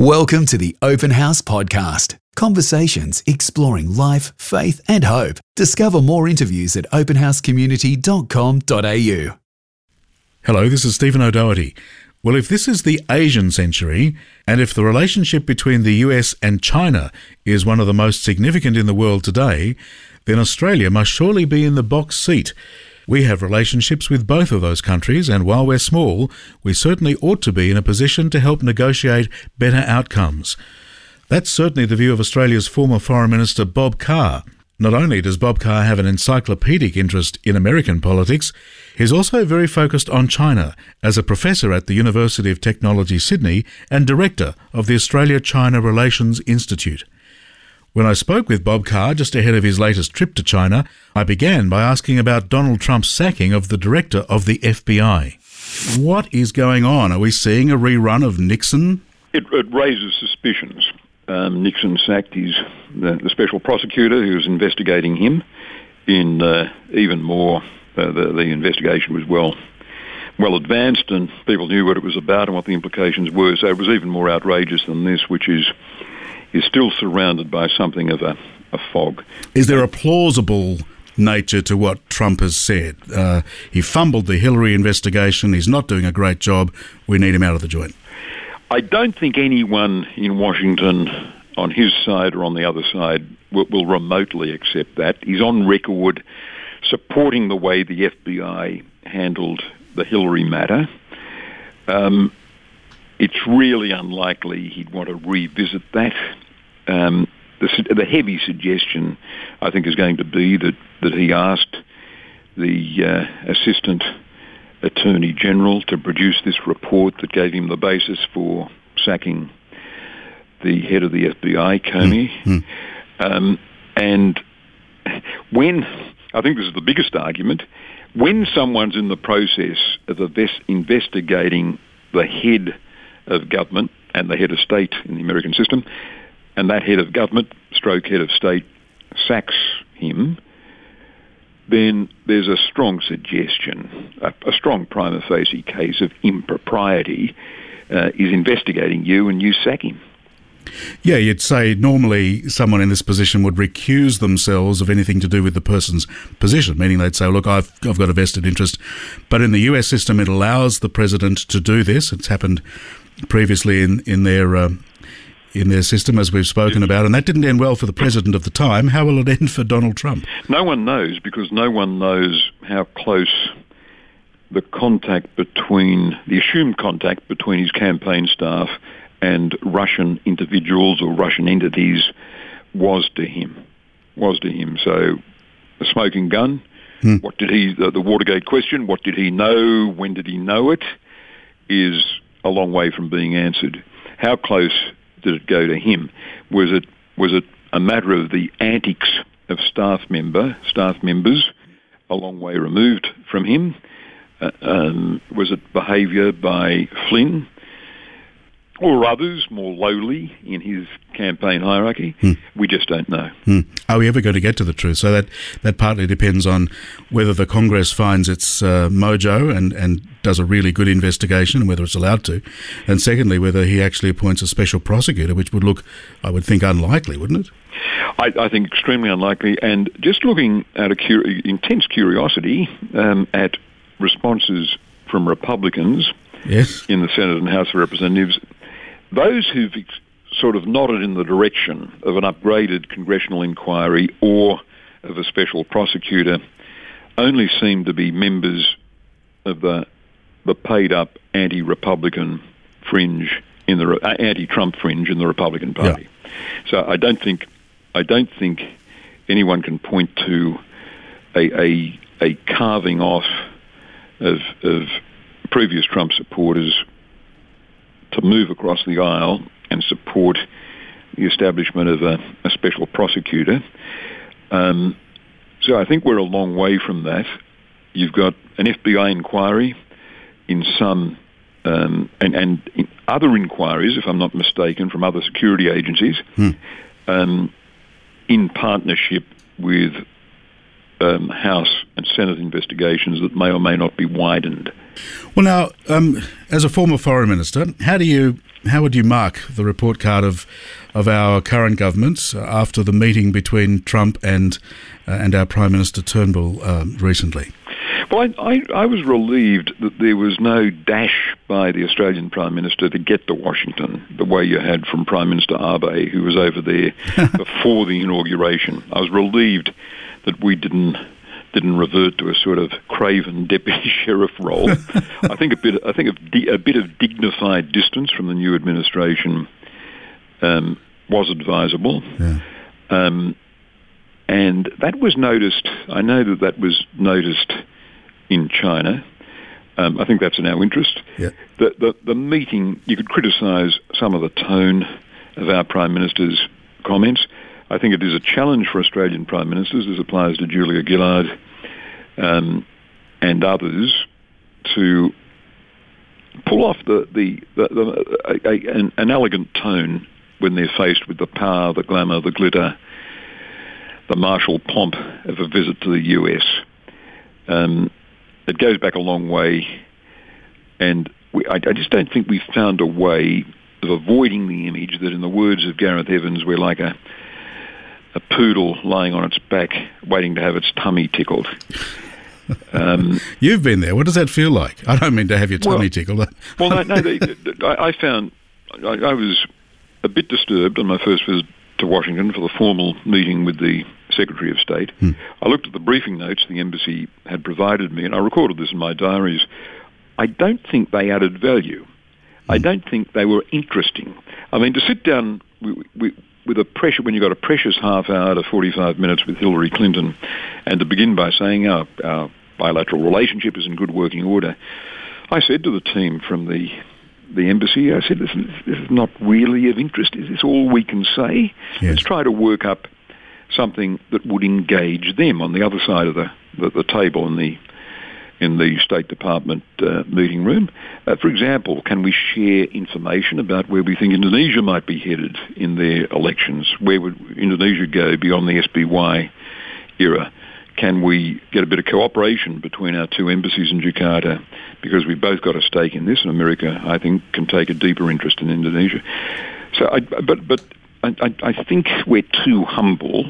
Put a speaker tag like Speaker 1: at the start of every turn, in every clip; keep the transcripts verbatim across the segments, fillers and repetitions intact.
Speaker 1: Welcome to the Open House Podcast. Conversations exploring life, faith and hope. Discover more interviews at open house community dot com dot a u.
Speaker 2: Hello, this is Stephen O'Doherty. Well, if this is the Asian century, and if the relationship between the U S and China is one of the most significant in the world today, then Australia must surely be in the box seat. We have relationships with both of those countries, and while we're small, we certainly ought to be in a position to help negotiate better outcomes. That's certainly the view of Australia's former Foreign Minister Bob Carr. Not only does Bob Carr have an encyclopedic interest in American politics, he's also very focused on China as a professor at the University of Technology, Sydney, and director of the Australia-China Relations Institute. When I spoke with Bob Carr just ahead of his latest trip to China, I began by asking about Donald Trump's sacking of the director of the F B I. What is going on? Are we seeing a rerun of Nixon?
Speaker 3: It, it raises suspicions. Um, Nixon sacked his the, the special prosecutor who was investigating him. In uh, even more, uh, the, the investigation was well well advanced, and people knew what it was about and what the implications were. So it was even more outrageous than this, which is is still surrounded by something of a, a fog.
Speaker 2: Is there a plausible nature to what Trump has said? Uh, he fumbled the Hillary investigation. He's not doing a great job. We need him out of the joint.
Speaker 3: I don't think anyone in Washington on his side or on the other side will, will remotely accept that. He's on record supporting the way the F B I handled the Hillary matter. Um, it's really unlikely he'd want to revisit that. Um, the, the heavy suggestion, I think, is going to be that, that he asked the uh, Assistant Attorney General to produce this report that gave him the basis for sacking the head of the F B I, Comey. Mm-hmm. Um, and when, I think this is the biggest argument, when someone's in the process of investigating the head of government and the head of state in the American system, and that head of government, stroke head of state, sacks him, then there's a strong suggestion, a, a strong prima facie case of impropriety. Uh, is investigating you and you sack him.
Speaker 2: Yeah, you'd say normally someone in this position would recuse themselves of anything to do with the person's position, meaning they'd say, look, I've, I've got a vested interest. But in the U S system, it allows the president to do this. It's happened previously in, in their uh, in their system, as we've spoken about, and that didn't end well for the president of the time. How will it end for Donald Trump?
Speaker 3: No one knows, because no one knows how close the contact between, the assumed contact between his campaign staff and Russian individuals or Russian entities was to him. Was to him. So, a smoking gun. Hmm. What did he, the, the Watergate question, what did he know, when did he know it, is a long way from being answered. How close did it go to him? Was it was it a matter of the antics of staff member, staff members, a long way removed from him? Uh, um, was it behaviour by Flynn or others more lowly in his campaign hierarchy? Hmm. We just don't know.
Speaker 2: Hmm. Are we ever going to get to the truth? So that, that partly depends on whether the Congress finds its uh, mojo and, and does a really good investigation, and whether it's allowed to. And secondly, whether he actually appoints a special prosecutor, which would look, I would think, unlikely, wouldn't it?
Speaker 3: I, I think extremely unlikely. And just looking at a cur- intense curiosity um, at responses from Republicans
Speaker 2: yes.
Speaker 3: in the Senate and House of Representatives, those who've ex- sort of nodded in the direction of an upgraded congressional inquiry or of a special prosecutor only seem to be members of the the paid-up anti-Republican fringe in the uh, anti-Trump fringe in the Republican Party. Yeah. So I don't think I don't think anyone can point to a a, a carving off Of, of previous Trump supporters to move across the aisle and support the establishment of a, a special prosecutor. Um, so I think we're a long way from that. You've got an F B I inquiry in some, um, and, and in other inquiries, if I'm not mistaken, from other security agencies, hmm. um, in partnership with Um, House and Senate investigations that may or may not be widened.
Speaker 2: Well, now, um, as a former foreign minister, how do you how would you mark the report card of of our current government after the meeting between Trump and uh, and our Prime Minister Turnbull um, recently?
Speaker 3: Well, I, I, I was relieved that there was no dash by the Australian Prime Minister to get to Washington the way you had from Prime Minister Abe, who was over there before the inauguration. I was relieved that we didn't didn't revert to a sort of craven deputy sheriff role. I think a bit I think a, di- a bit of dignified distance from the new administration um, was advisable.
Speaker 2: Yeah.
Speaker 3: Um, and that was noticed. I know that that was noticed in China. Um, I think that's in our interest.
Speaker 2: Yeah.
Speaker 3: The, the, the meeting, you could criticise some of the tone of our Prime Minister's comments. I think it is a challenge for Australian Prime Ministers, as applies to Julia Gillard um, and others, to pull off the, the, the, the a, a, an, an elegant tone when they're faced with the power, the glamour, the glitter, the martial pomp of a visit to the U S. Um, It goes back a long way, and we, I, I just don't think we've found a way of avoiding the image that, in the words of Gareth Evans, we're like a a poodle lying on its back waiting to have its tummy tickled. Um,
Speaker 2: You've been there. What does that feel like? I don't mean to have your tummy
Speaker 3: well,
Speaker 2: tickled.
Speaker 3: well, no, no they, I, I found I, I was a bit disturbed on my first visit to Washington for the formal meeting with the Secretary of State.
Speaker 2: Hmm.
Speaker 3: I looked at the briefing notes the embassy had provided me, and I recorded this in my diaries. I don't think they added value. Hmm. I don't think they were interesting. I mean, to sit down with, with, with a pressure, when you've got a precious half hour to forty-five minutes with Hillary Clinton, and to begin by saying our, our bilateral relationship is in good working order, I said to the team from the the embassy, I said, this is, this is not really of interest. Is this all we can say?
Speaker 2: Yes.
Speaker 3: Let's try to work up something that would engage them on the other side of the, the, the table in the in the State Department uh, meeting room. Uh, for example, can we share information about where we think Indonesia might be headed in their elections? Where would Indonesia go beyond the S B Y era? Can we get a bit of cooperation between our two embassies in Jakarta? Because we've both got a stake in this, and America, I think, can take a deeper interest in Indonesia. So, I, but but I, I think we're too humble,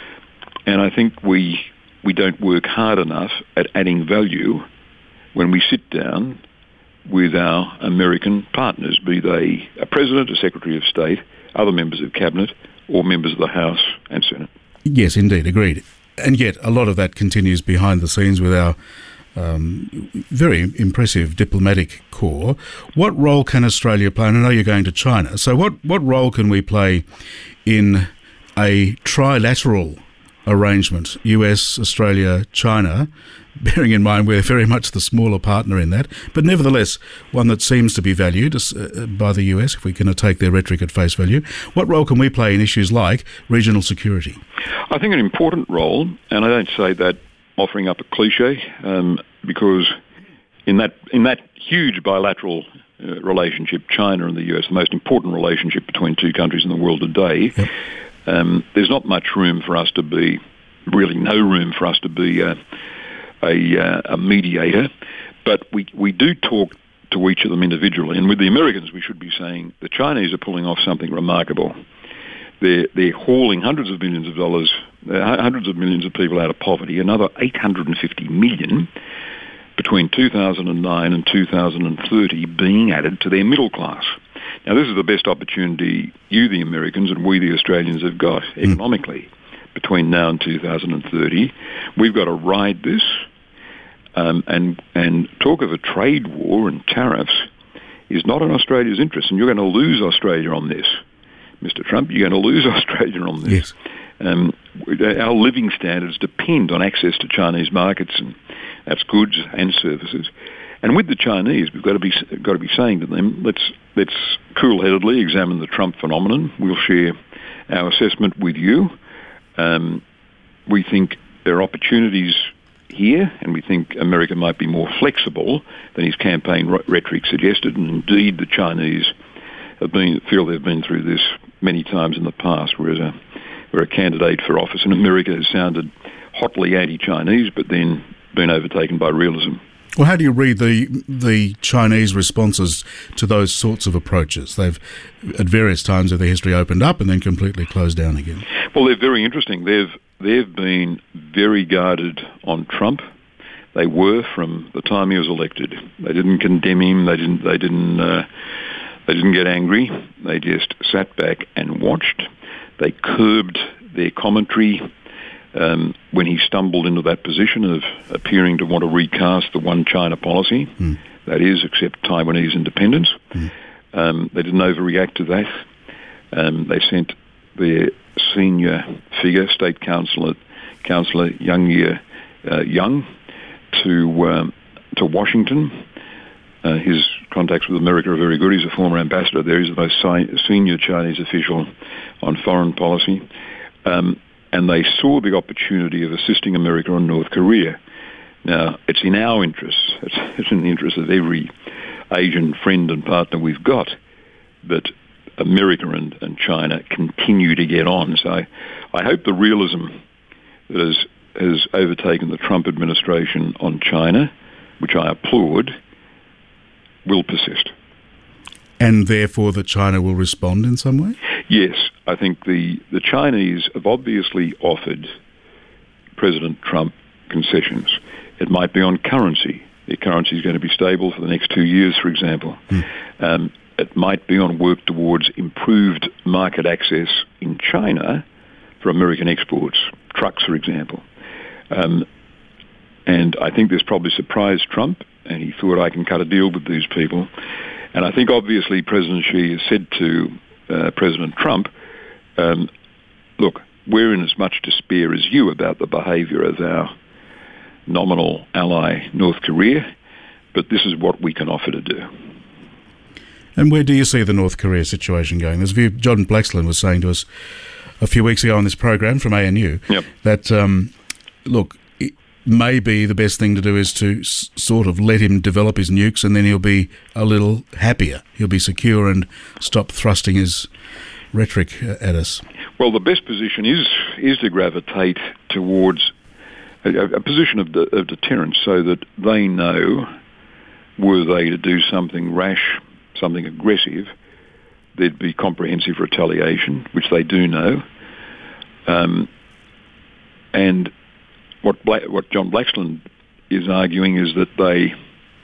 Speaker 3: and I think we we don't work hard enough at adding value when we sit down with our American partners, be they a president, a secretary of state, other members of cabinet, or members of the House and Senate.
Speaker 2: Yes, indeed, agreed. And yet a lot of that continues behind the scenes with our um, very impressive diplomatic corps. What role can Australia play? And I know you're going to China. So what, what role can we play in a trilateral arrangement, U S, Australia, China, bearing in mind we're very much the smaller partner in that, but nevertheless one that seems to be valued uh, by the U S, if we can take their rhetoric at face value. What role can we play in issues like regional security?
Speaker 3: I think an important role, and I don't say that offering up a cliche, um, because in that in that huge bilateral uh, relationship, China and the U S, the most important relationship between two countries in the world today, yep. um, there's not much room for us to be, really no room for us to be a, a, uh, a mediator, but we, we do talk to each of them individually. And with the Americans, we should be saying the Chinese are pulling off something remarkable. They're, they're hauling hundreds of millions of dollars, uh, hundreds of millions of people out of poverty, another eight hundred fifty million between two thousand nine and two thousand thirty being added to their middle class. Now, this is the best opportunity you, the Americans, and we, the Australians, have got economically between now and two thousand thirty. We've got to ride this, um, and and talk of a trade war and tariffs is not in Australia's interest, and you're going to lose Australia on this. Mister Trump, you're going to lose Australia on this.
Speaker 2: Yes.
Speaker 3: Um, our living standards depend on access to Chinese markets, and that's goods and services. And with the Chinese, we've got to be got to be saying to them, let's let's cool-headedly examine the Trump phenomenon. We'll share our assessment with you. Um, we think there are opportunities here, and we think America might be more flexible than his campaign rhetoric suggested. And indeed, the Chinese have been feel they've been through this many times in the past, whereas a, where a candidate for office in America has sounded hotly anti-Chinese, but then been overtaken by realism.
Speaker 2: Well, how do you read the the Chinese responses to those sorts of approaches? They've, at various times of their history, opened up and then completely closed down again.
Speaker 3: Well, they're very interesting. They've they've been very guarded on Trump. They were from the time he was elected. They didn't condemn him. They didn't. They didn't. Uh, they didn't get angry. They just sat back and watched. They curbed their commentary. Um, when he stumbled into that position of appearing to want to recast the one China policy, mm. that is, accept Taiwanese independence. Mm. Um, they didn't overreact to that. Um, they sent their senior figure, State Councillor, Councillor Yang uh, Yang, to um, to Washington. Uh, his contacts with America are very good. He's a former ambassador there. He's the most si- senior Chinese official on foreign policy. Um, And they saw the opportunity of assisting America on North Korea. Now, it's in our interests. It's, it's in the interest of every Asian friend and partner we've got. But America and, and China continue to get on. So I hope the realism that has, has overtaken the Trump administration on China, which I applaud, will persist.
Speaker 2: And therefore that China will respond in some way?
Speaker 3: Yes. I think the, the Chinese have obviously offered President Trump concessions. It might be on currency. Their currency is going to be stable for the next two years, for example. Mm. Um, it might be on work towards improved market access in China for American exports, trucks, for example. Um, and I think this probably surprised Trump, and he thought, I can cut a deal with these people. And I think obviously President Xi has said to uh, President Trump, Um, look, we're in as much despair as you about the behaviour of our nominal ally, North Korea, but this is what we can offer to do.
Speaker 2: And where do you see the North Korea situation going? There's a view, John Blaxland was saying to us a few weeks ago on this program from A N U,
Speaker 3: yep.
Speaker 2: that, um, look, it maybe the best thing to do is to s- sort of let him develop his nukes and then he'll be a little happier. He'll be secure and stop thrusting his rhetoric at us.
Speaker 3: Well, the best position is is to gravitate towards a, a position of, de, of deterrence, so that they know, were they to do something rash, something aggressive, there'd be comprehensive retaliation, which they do know. Um, and what Bla- what John Blaxland is arguing is that they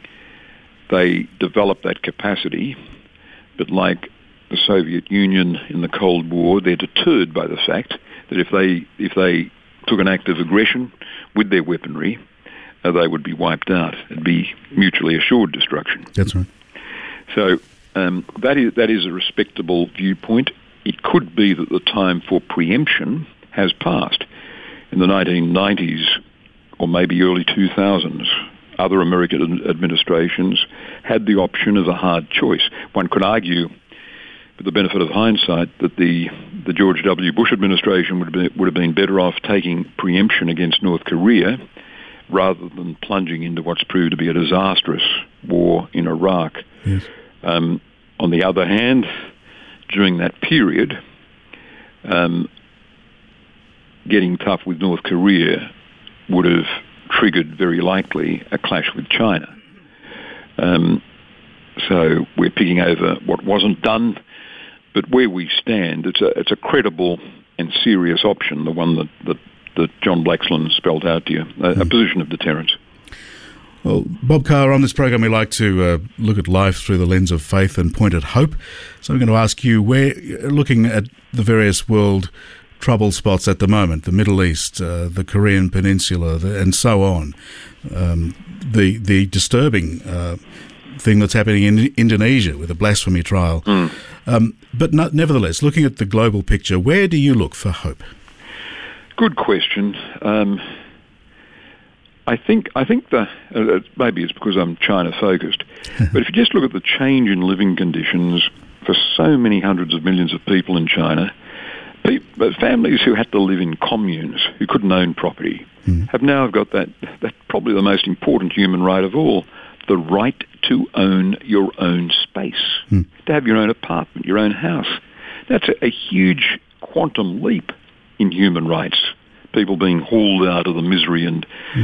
Speaker 3: they develop that capacity, but like the Soviet Union in the Cold War, they're deterred by the fact that if they if they took an act of aggression with their weaponry, uh, they would be wiped out. It'd be mutually assured destruction.
Speaker 2: That's right.
Speaker 3: So um, that is that is a respectable viewpoint. It could be that the time for preemption has passed. In the nineteen nineties or maybe early two thousands, other American administrations had the option of a hard choice. One could argue, with the benefit of hindsight, that the, the George W. Bush administration would have, been, would have been better off taking preemption against North Korea rather than plunging into what's proved to be a disastrous war in Iraq.
Speaker 2: Yes.
Speaker 3: Um, on the other hand, during that period, um, getting tough with North Korea would have triggered, very likely, a clash with China. Um, so we're picking over what wasn't done. But where we stand, it's a it's a credible and serious option, the one that, that, that John Blaxland spelled out to you, a, mm. a position of deterrence.
Speaker 2: Well, Bob Carr, on this program we like to uh, look at life through the lens of faith and point at hope. So I'm going to ask you, where, looking at the various world trouble spots at the moment, the Middle East, uh, the Korean Peninsula, the, and so on, um, the, the disturbing uh, thing that's happening in Indonesia with a blasphemy trial.
Speaker 3: Mm.
Speaker 2: Um, but not, nevertheless, looking at the global picture, where do you look for hope?
Speaker 3: Good question. Um, I think I think the uh, maybe it's because I'm China focused, but if you just look at the change in living conditions for so many hundreds of millions of people in China, people, families who had to live in communes, who couldn't own property, mm. have now got that that probably the most important human right of all, the right to own your own space, mm. to have your own apartment, your own house. That's a, a huge quantum leap in human rights. People being hauled out of the misery and mm.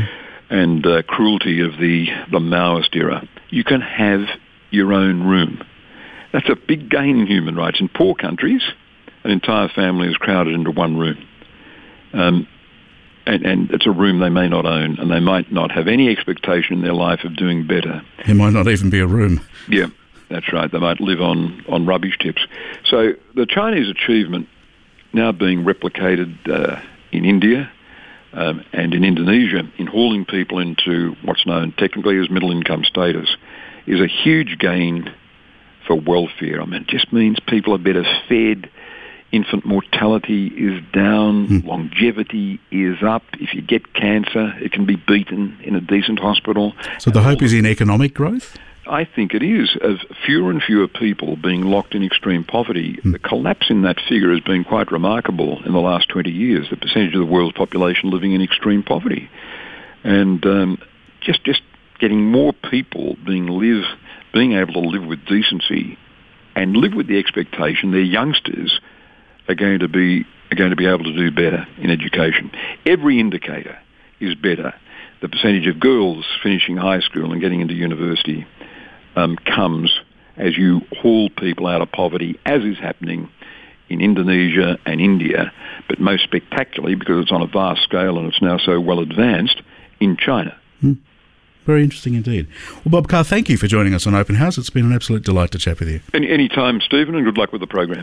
Speaker 3: and uh, cruelty of the, the Maoist era. You can have your own room. That's a big gain in human rights. In poor countries, an entire family is crowded into one room. Um, and, and it's a room they may not own, and they might not have any expectation in their life of doing better.
Speaker 2: It might not even be a room.
Speaker 3: Yeah, that's right. They might live on, on rubbish tips. So the Chinese achievement now being replicated uh, in India um, and in Indonesia in hauling people into what's known technically as middle income status is a huge gain for welfare. I mean, it just means people are better fed, infant mortality is down, mm. longevity is up. If you get cancer, it can be beaten in a decent hospital.
Speaker 2: So the hope is in economic growth?
Speaker 3: I think it is. Of fewer and fewer people being locked in extreme poverty, mm. the collapse in that figure has been quite remarkable in the last twenty years, the percentage of the world's population living in extreme poverty. And um, just just getting more people being live, being able to live with decency and live with the expectation their youngsters are going to be are going to be able to do better in education. Every indicator is better. The percentage of girls finishing high school and getting into university um, comes as you haul people out of poverty, as is happening in Indonesia and India, but most spectacularly, because it's on a vast scale and it's now so well advanced, in China.
Speaker 2: Hmm. Very interesting indeed. Well, Bob Carr, thank you for joining us on Open House. It's been an absolute delight to chat with you.
Speaker 3: Any, any time, Stephen, and good luck with the program.